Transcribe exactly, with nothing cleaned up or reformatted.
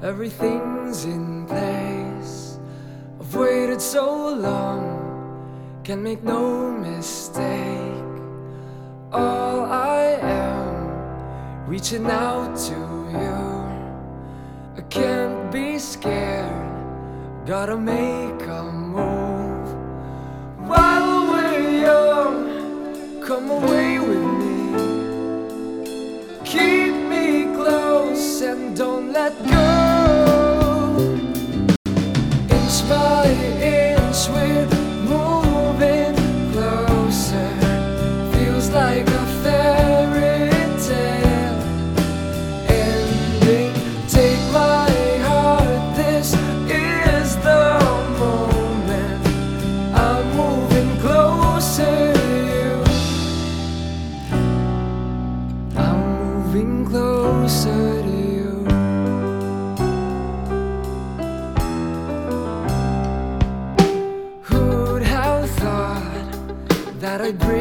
everything's in place. I've waited so long, can make no mistake. All I am, reaching out to you. I can't be scared, gotta make a move. While we're young, come away with me. Keep me close and don't let go. Inch by inch we're moving closer. Feels like a fairy tale ending. Take my heart, this is the moment. I'm moving closer to you. I'm moving closer to you. Who'd have thought that I'd bring